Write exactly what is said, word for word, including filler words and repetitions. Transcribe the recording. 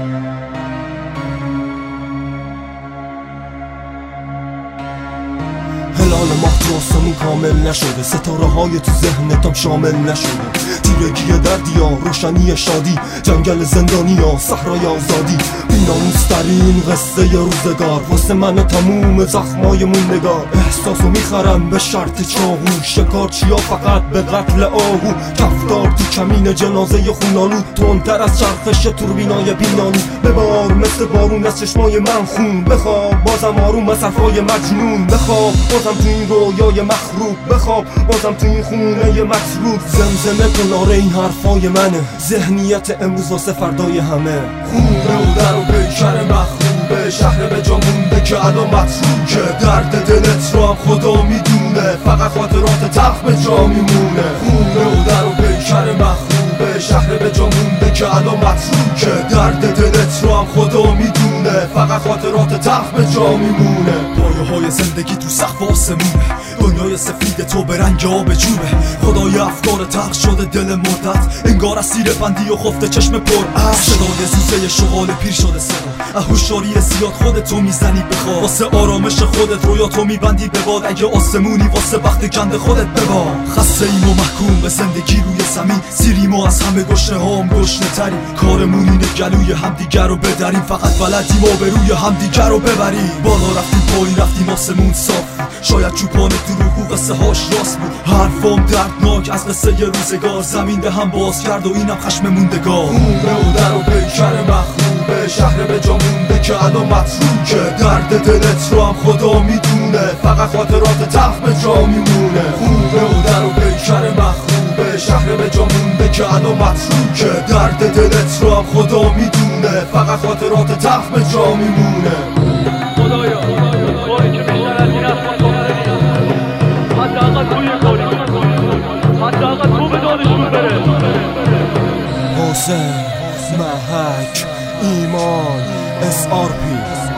هلال ماه تو آسمون کامل نشده، ستاره های تو ذهنتم شامل نشده. تیرگی دردیا، روشنی شادی، جنگل زندانیا، صحرای آزادی. بی‌ناموس‌ترین قصه روزگار، واسه من تموم زخمای موندگار. احساسو میخرن به شرط چاهو، شکارچیا فقط به قتل آهو. کفتار تو کمین جنازه خونالو، تندتر از چرخش توربینای بینالو. ببار مثل بارون از چشمای من خون، بخواب بازم آروم از حرفای مجنون. بخواب بازم تو این رویای مخروب، بخواب بازم تو این خونه مطلوب. زمزمه کن آره این حرفای منه، ذهنیت امروز واسه فردای همه. خونه و در و پیکر مخروبه، شهر به جا مونده که الان متروکه. درد دلت رو هم خدا میدونه، فقط خاطرات تلخ به جا میمونه. خونه و در و پیکر مخروبه، شهر به جا مونده که الان متروکه. درد دلت رو هم خدا میدونه، فقط خاطرات تلخ به جا میمونه. پایه های زندگی تو سقف آسمونه، دنیای سفید تو به رنگ آب جوبه. خدای افکار تلخ شده دل مردت، انگار اسیر بندی و خفته چشم پر اشک. صدای زوزه شغال پیر شده صدا، هوشیاری زیاد خودتو میزنی بخواب. واسه آرامش خودت رویاتو میبندی به باد، اگه آسمونی واسه وقت گند خودت ببار. خسته ایم و محکوم به زندگی روی زمین، سیریم و از همه گشنه هام گشنه تریم. کارمون اینه گلوی همدیگر رو بدریم، فقط بلدیم و به روی همدیگر رو ببریم. بالا رفتیم پایین رفتیم آسمون صاف، شاید چوپان دروغ و قصه هاش راست بود. حرفام دردناک از قصه ی روزگار، زمین ده هم باز کرد و اینم خشم موندگار. خونه و در و پیکر مخروبه، شهر به جا مونده که الان متروکه. درد دلت رو هم خدا میدونه، فقط خاطرات تلخ به جا میمونه. خونه و در و پیکر مخروبه، شهر به جا مونده که الان متروکه. درد دلت رو هم خدا میدونه، فقط خاطرات تلخ به جا میمونه. خدایا باری که بیشتر از این حرف ما حداقل توی کاری، حداقل تو به دادشون بره. حسین، محک، ایمان، اس آر پی